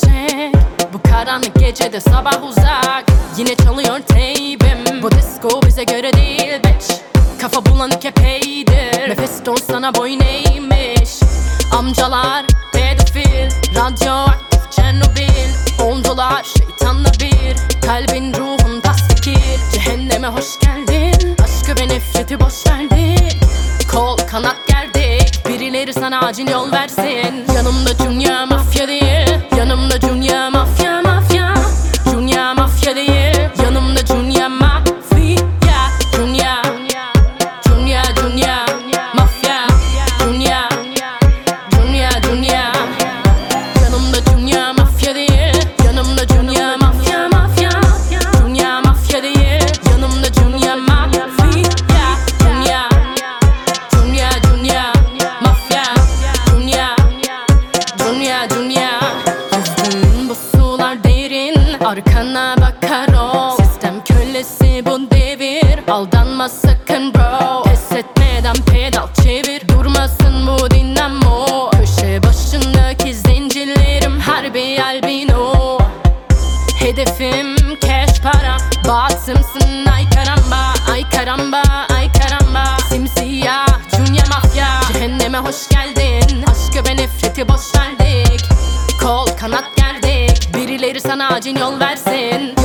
gelecek. Bu karanlık gecede sabah uzak. Yine çalıyor teybim. Bu disco bize göre değil bitch. Kafa bulanık epeydir. Mephiston sana boyun eğmiş. Amcalar pedofil, radyoaktif Çernobil. Oldular şeytanla bir. Kalbin ruhun tas fikir. Cehenneme hoş geldin. Aşkı ve nefreti boş verdik. Kol kanat gerdik. Birileri sana acil yol versin. Yanımda Junior Mafya değil. Yanımda Junior Mafya mafya. Junior Mafya değil. Yanımda Junior Mafya. Junior Junior Junior Mafya. Junior Junior Junior. Yanımda Junior Mafya değil. Yanımda Junior Mafya mafya. Junior Mafya değil. Yanımda Junior Mafya. Junior Junior Junior Mafya. Junior Junior Junior. Yüzdün bu sular derin. Arkana bakar ol. Sistem kölesi bu devir. Aldanma sakın bro. Pes etmeden pedal çevir. Durmasın bu dinamo. Köşe başındaki zincirlerim harbi albino. Hedefim cash para. Batımsın ay karamba. Ay karamba ay karamba. Simsiyah Junior Mafya. Cehenneme hoş geldin. Aşkı ve nefreti boş verdik. Kol kanat gerdik. Birileri sana acil yol versin.